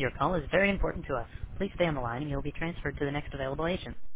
Your call is very important to us. Please stay on the line and you'll be transferred to the next available agent.